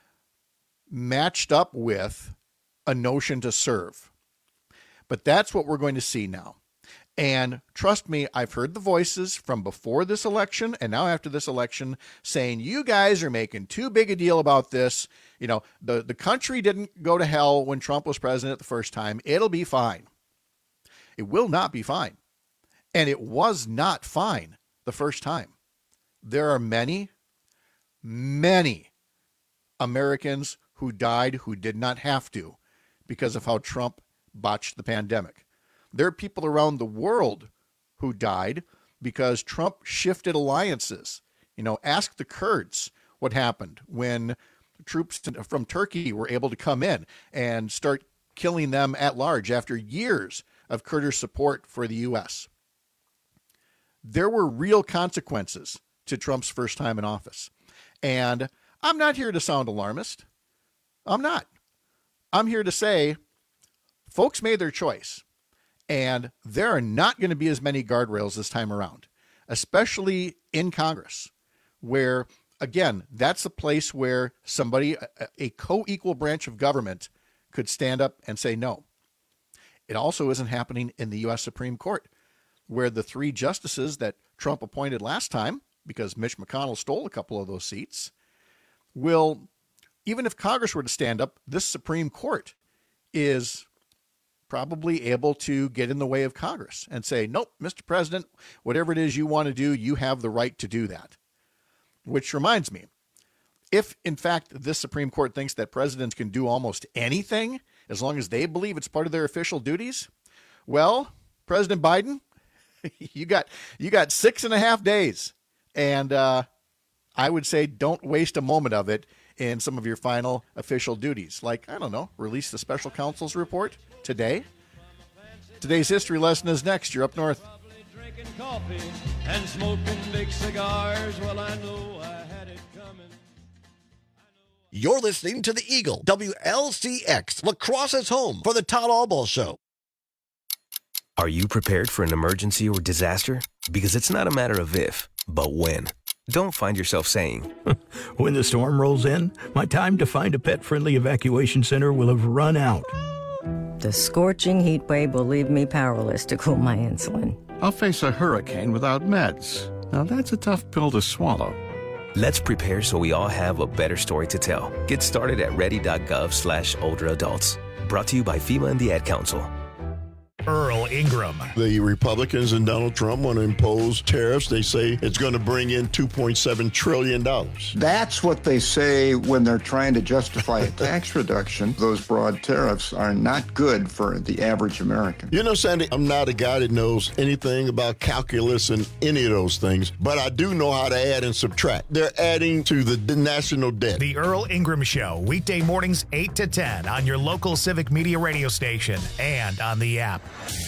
matched up with a notion to serve. But that's what we're going to see now. And trust me, I've heard the voices from before this election and now after this election saying, you guys are making too big a deal about this. The country didn't go to hell when Trump was president the first time. It'll be fine. It will not be fine. And it was not fine the first time. There are many, many Americans who died who did not have to because of how Trump botched the pandemic. There are people around the world who died because Trump shifted alliances. Ask the Kurds what happened when troops from Turkey were able to come in and start killing them at large after years of Kurdish support for the U.S. There were real consequences to Trump's first time in office. And I'm not here to sound alarmist. I'm not. I'm here to say folks made their choice. And there are not going to be as many guardrails this time around, especially in Congress, where, again, that's a place where somebody, a co-equal branch of government, could stand up and say no. It also isn't happening in the U.S. Supreme Court, where the 3 justices that Trump appointed last time, because Mitch McConnell stole a couple of those seats, will, even if Congress were to stand up, this Supreme Court is probably able to get in the way of Congress and say, nope, Mr. President, whatever it is you want to do, you have the right to do that. Which reminds me, if in fact this Supreme Court thinks that presidents can do almost anything as long as they believe it's part of their official duties, well, President Biden, you got 6.5 days. And I would say don't waste a moment of it in some of your final official duties. Like, I don't know, release the special counsel's report today. Today's history lesson is next. You're up north. Drinking coffee and smoking big cigars. Well, I know I had it coming. You're listening to the Eagle, WLCX, Lacrosse's home for the Todd Albaugh Show. Are you prepared for an emergency or disaster? Because it's not a matter of if, but when. Don't find yourself saying, when the storm rolls in, my time to find a pet-friendly evacuation center will have run out. The scorching heat wave will leave me powerless to cool my insulin. I'll face a hurricane without meds. Now that's a tough pill to swallow. let's prepare so we all have a better story to tell. Get started at ready.gov/older adults. Brought to you by FEMA and the Ad Council. Earl Ingram. The Republicans and Donald Trump want to impose tariffs. They say it's going to bring in $2.7 trillion. That's what they say when they're trying to justify a tax reduction. Those broad tariffs are not good for the average American. You know, Sandy, I'm not a guy that knows anything about calculus and any of those things, but I do know how to add and subtract. They're adding to the national debt. The Earl Ingram Show, weekday mornings 8 to 10 on your local Civic Media radio station and on the app.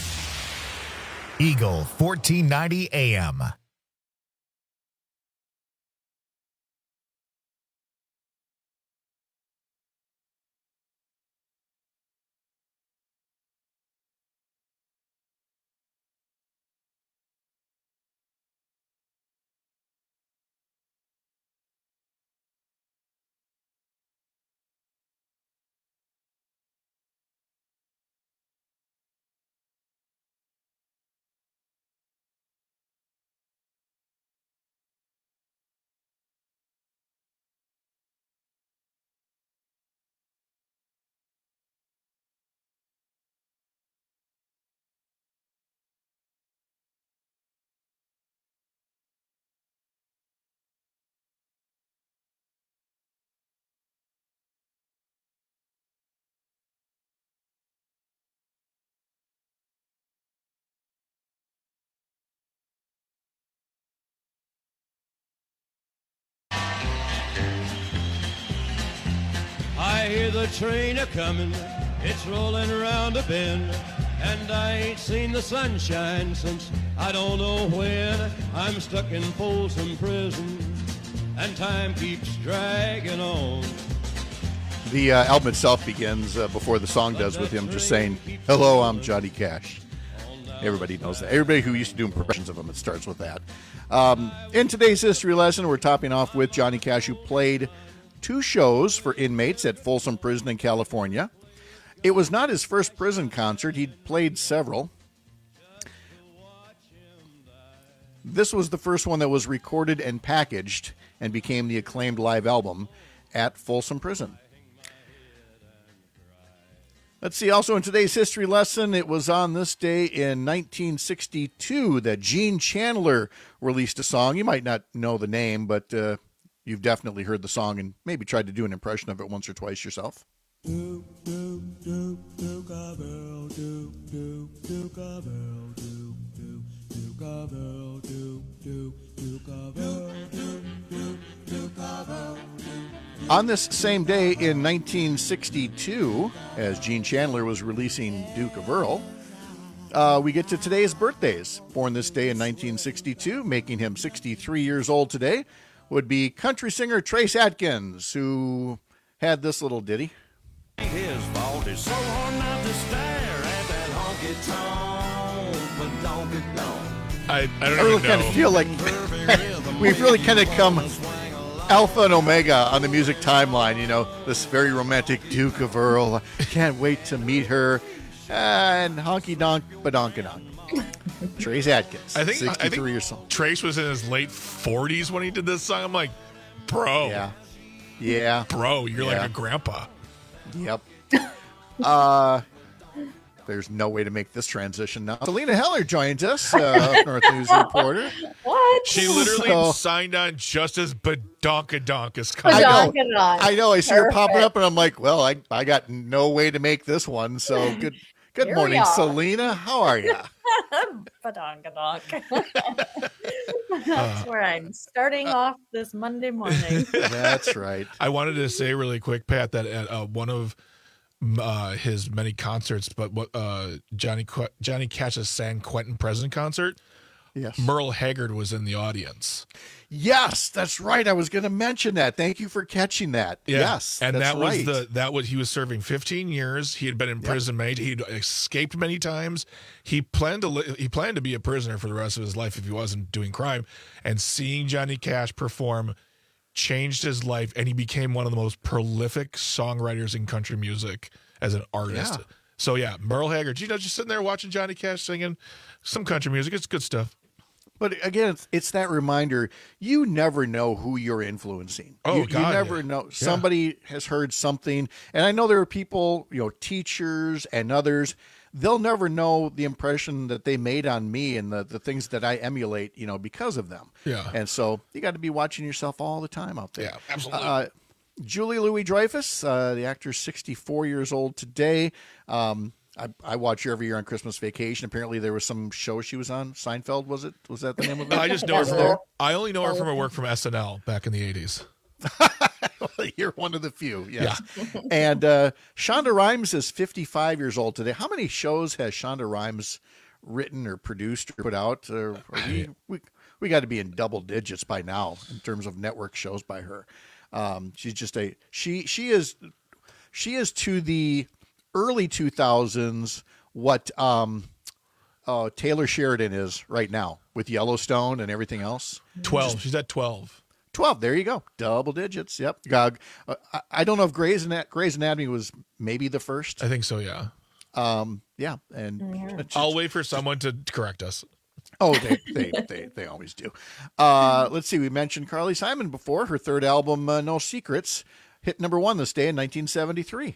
Eagle 1490 AM. I hear the train a-comin', it's rolling around a bend, and I ain't seen the sunshine since I don't know when. I'm stuck in Folsom Prison, and time keeps dragging on. The album itself begins before the song does with him just saying, "Hello, I'm Johnny Cash." Everybody knows that. Everybody who used to do impressions of him, it starts with that. In today's history lesson, we're topping off with Johnny Cash, who played 2 shows for inmates at Folsom Prison in California. It was not his first prison concert. He'd played several. This was the first one that was recorded and packaged and became the acclaimed live album at Folsom Prison. Let's see, also in today's history lesson, it was on this day in 1962 that Gene Chandler released a song. You might not know the name, but you've definitely heard the song and maybe tried to do an impression of it once or twice yourself. On this same day in 1962, as Gene Chandler was releasing Duke of Earl, we get to today's birthdays. Born this day in 1962, making him 63 years old today, would be country singer Trace Atkins, who had this little ditty. His fault is so hard not to stare at that honky-tonk, but don't get long. I don't really even kind know. of feel like we've really kind of come alpha and omega on the music timeline. You know, this very romantic Duke of Earl. Can't wait to meet her. And honky-donk, badonka-donk. Trace Atkins, I think 63 years old. Trace was in his late 40s when he did this song. I'm like, bro. Yeah. Bro, you're like a grandpa. Yep. There's no way to make this transition now. Selena Heller joins us, North News reporter. What? She literally signed on just as Badonkadonk is coming. I know. I see her popping up, and I'm like, well, I got no way to make this one. So good Here morning, we are. Selena. How are you? Badongadonk. That's where I'm starting off this Monday morning. That's right. I wanted to say really quick, Pat, that at one of his many concerts, but what Johnny Cash's San Quentin Prison concert, Yes. Merle Haggard was in the audience. Yes, that's right. I was going to mention that. Thank you for catching that. Yeah. Yes, and that's right. He was serving 15 years. He had been imprisonment. He'd escaped many times. He planned to be a prisoner for the rest of his life if he wasn't doing crime. And seeing Johnny Cash perform changed his life, and he became one of the most prolific songwriters in country music as an artist. Yeah. So yeah, Merle Haggard, just sitting there watching Johnny Cash singing some country music. It's good stuff. But again, it's that reminder, you never know who you're influencing. Oh, you God, never know. Somebody has heard something. And I know there are people, teachers and others, they'll never know the impression that they made on me and the things that I emulate, because of them. Yeah. And so you got to be watching yourself all the time out there. Yeah, absolutely. Julie Louis-Dreyfus, the actor, 64 years old today. I watch her every year on Christmas Vacation. Apparently, there was some show she was on. Seinfeld, was it? Was that the name of it? I just know her I only know her from her work from SNL back in the 80s. You're one of the few, yes. Yeah. And Shonda Rhimes is 55 years old today. How many shows has Shonda Rhimes written or produced or put out? We got to be in double digits by now in terms of network shows by her. She's just she is to the early 2000s what Taylor Sheridan is right now with Yellowstone and everything else. 12. She's at 12. 12. There you go. Double digits. Yep. I don't know if Grey's Anatomy was maybe the first. I think so, yeah. Yeah. And I'll wait for someone to correct us. Oh, they always do. Let's see. We mentioned Carly Simon before. Her third album, No Secrets, hit number 1 this day in 1973.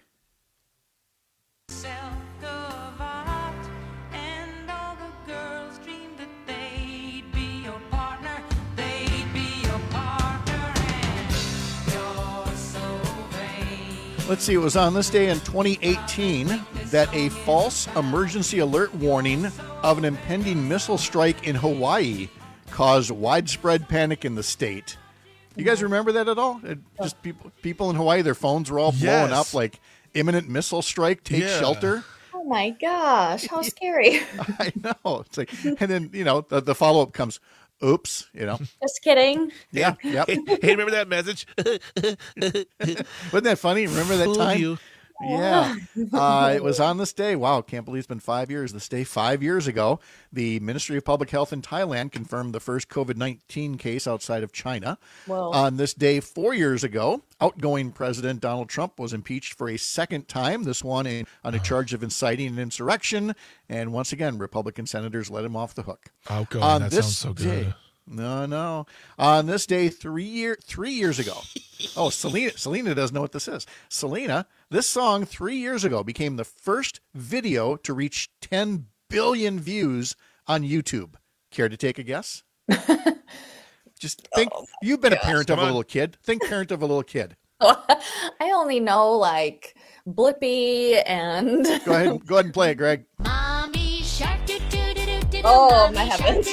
Let's see, it was on this day in 2018 that a false emergency alert warning of an impending missile strike in Hawaii caused widespread panic in the state. You guys remember that at all? Just people in Hawaii, their phones were all blowing up like imminent missile strike, take shelter. Oh my gosh, how scary. I know. It's like, and then, the follow-up comes, oops, Just kidding. Yeah. Yep. Hey, remember that message? Wasn't that funny? Remember that time? You. Yeah. It was on this day. Wow, can't believe it's been 5 years. This day, 5 years ago, the Ministry of Public Health in Thailand confirmed the first COVID-19 case outside of China. Whoa. On this day, 4 years ago, outgoing President Donald Trump was impeached for a second time, this one on a charge of inciting an insurrection. And once again, Republican senators let him off the hook. Outgoing, that sounds so good. No. On this day, 3 years ago. Oh, Selena doesn't know what this is. Selena, this song 3 years ago became the first video to reach 10 billion views on YouTube. Care to take a guess? Just think, you've been a parent of a little kid. Think parent of a little kid. I only know like Blippi and. Go ahead and play it, Greg. Mommy shark. Oh my heavens.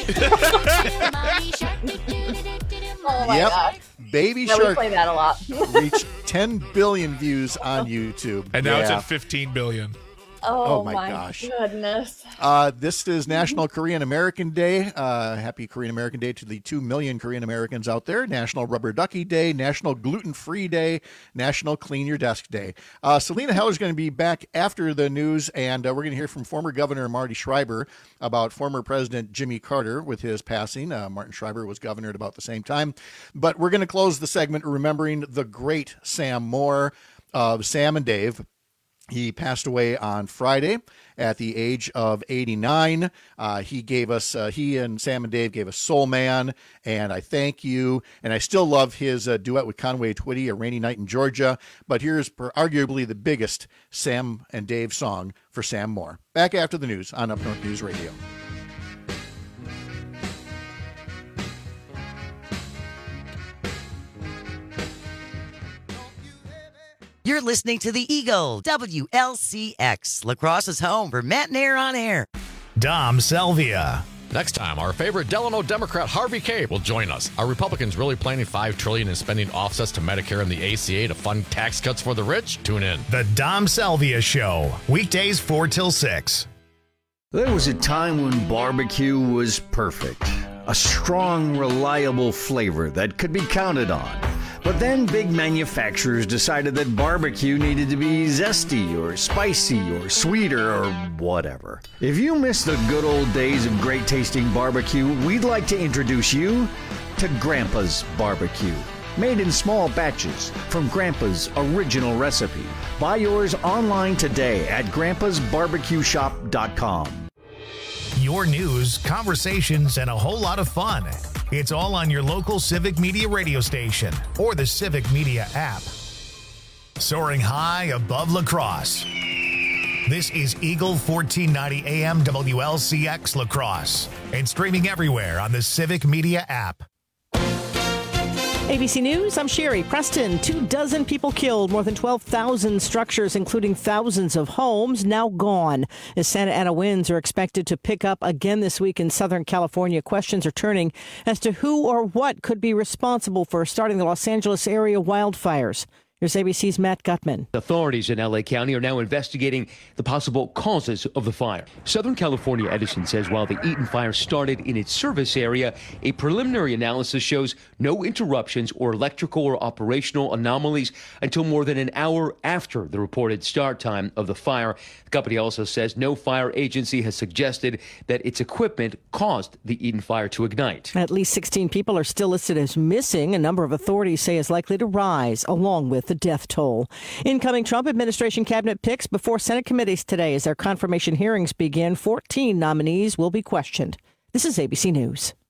Oh my gosh. Baby Yeah, Shark we play that a lot. reached 10 billion views on YouTube. And now it's at 15 billion. Oh my gosh. Goodness. This is National Korean American Day. Happy Korean American Day to the 2 million Korean Americans out there. National Rubber Ducky Day, National Gluten-Free Day, National Clean Your Desk Day. Selena Heller's going to be back after the news, and we're going to hear from former Governor Marty Schreiber about former President Jimmy Carter with his passing. Martin Schreiber was governor at about the same time. But we're going to close the segment remembering the great Sam Moore of Sam and Dave. He passed away on Friday at the age of 89. He and Sam and Dave gave us Soul Man and I Thank You. And I still love his duet with Conway Twitty, A Rainy Night in Georgia. But here's arguably the biggest Sam and Dave song for Sam Moore. Back after the news on Up North News Radio. You're listening to The Eagle, WLCX, La Crosse's home for Matt and Air on Air. Dom Salvia. Next time, our favorite Delano Democrat Harvey Kaye will join us. Are Republicans really planning $5 trillion in spending offsets to Medicare and the ACA to fund tax cuts for the rich? Tune in. The Dom Salvia Show, weekdays 4 till 6. There was a time when barbecue was perfect. A strong, reliable flavor that could be counted on. But then big manufacturers decided that barbecue needed to be zesty or spicy or sweeter or whatever. If you miss the good old days of great tasting barbecue, we'd like to introduce you to Grandpa's Barbecue. Made in small batches from Grandpa's original recipe. Buy yours online today at grandpasbarbecueshop.com. Your news, conversations, and a whole lot of fun. It's all on your local Civic Media radio station or the Civic Media app. Soaring high above La Crosse. This is Eagle 1490 AM WLCX La Crosse and streaming everywhere on the Civic Media app. ABC News, I'm Sherry. Preston, 24 people killed, more than 12,000 structures, including thousands of homes, now gone. As Santa Ana winds are expected to pick up again this week in Southern California, questions are turning as to who or what could be responsible for starting the Los Angeles area wildfires. Here's ABC's Matt Gutman. Authorities in L.A. County are now investigating the possible causes of the fire. Southern California Edison says while the Eaton fire started in its service area, a preliminary analysis shows no interruptions or electrical or operational anomalies until more than an hour after the reported start time of the fire. The company also says no fire agency has suggested that its equipment caused the Eaton fire to ignite. At least 16 people are still listed as missing. A number of authorities say is likely to rise, along with the death toll. Incoming Trump administration cabinet picks before Senate committees today as their confirmation hearings begin. 14 nominees will be questioned. This is ABC News.